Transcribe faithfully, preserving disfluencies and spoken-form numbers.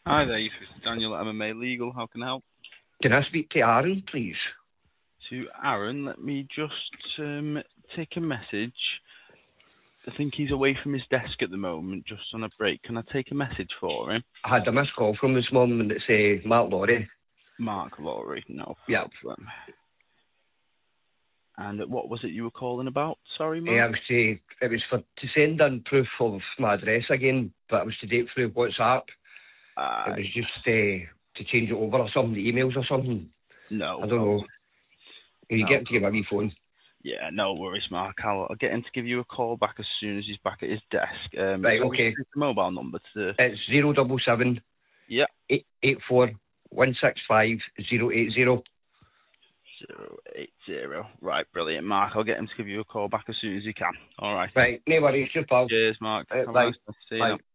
Hi there, you're through to Daniel at M M A Legal. How can I help? Can I speak to Aaron, please? To Aaron, let me just um, take a message. I think he's away from his desk at the moment, just on a break. Can I take a message for him? I had a missed call from this morning and it's uh, Mark Laurie. Mark Laurie, no Yeah. problem. And what was it you were calling about? Sorry, Uh, Mark? I was to, it was for to send in proof of my address again, but it was to do it through WhatsApp. Uh, It was just uh, to change it over or something, the emails or something. no. I don't know. Can you No. get him to give me a wee phone? Yeah, no worries, Mark. I'll, I'll get him to give you a call back as soon as he's back at his desk. Um, Right, so okay. the mobile number to... It's zero double seven Yeah. eight eight four one six five zero eight zero. Zero eight zero. Right, brilliant, Mark. I'll get him to give you a call back as soon as he can. All right. Right, no worries, just pal. Cheers, Mark. Uh, Have a bye. nice day. See you Bye. now.